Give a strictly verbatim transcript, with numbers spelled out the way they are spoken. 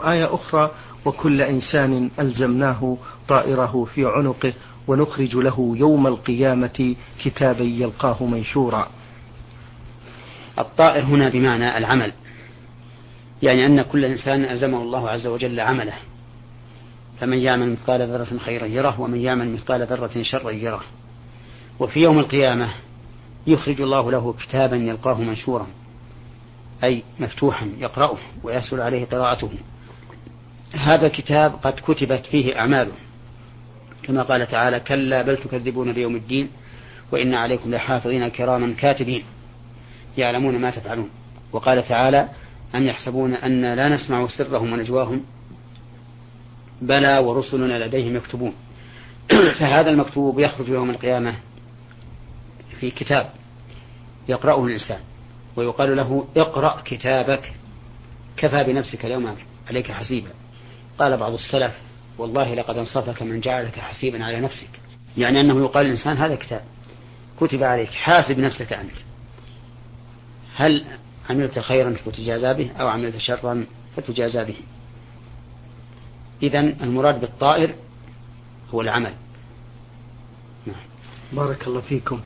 آية أخرى: وكل إنسان ألزمناه طائره في عنقه ونخرج له يوم القيامة كتابا يلقاه منشورا. الطائر هنا بمعنى العمل، يعني أن كل إنسان ألزمه الله عز وجل عمله، فمن يعمل مثقال ذرة خيرا يره ومن يعمل مثقال ذرة شرا يره. وفي يوم القيامة يخرج الله له كتابا يلقاه منشورا، أي مفتوحا يقرأه ويسهل عليه قراءته. هذا الكتاب قد كتبت فيه أعماله، كما قال تعالى: كلا بل تكذبون بيوم الدين وإن عليكم لحافظين كراما كاتبين يعلمون ما تفعلون. وقال تعالى: أم يحسبون أن لا نسمع سرهم ونجواهم بلى ورسلنا لديهم يكتبون. فهذا المكتوب يخرج يوم القيامة في كتاب يقرأه الإنسان ويقال له: اقرأ كتابك كفى بنفسك اليوم عليك حسيبا. قال بعض السلف: والله لقد انصفك من جعلك حسيبا على نفسك، يعني أنه يقال الإنسان هذا كتاب كتب عليك، حاسب نفسك أنت، هل عملت خيرا فتجازى به أو عملت شرا فتجازى به. إذن المراد بالطائر هو العمل. بارك الله فيكم.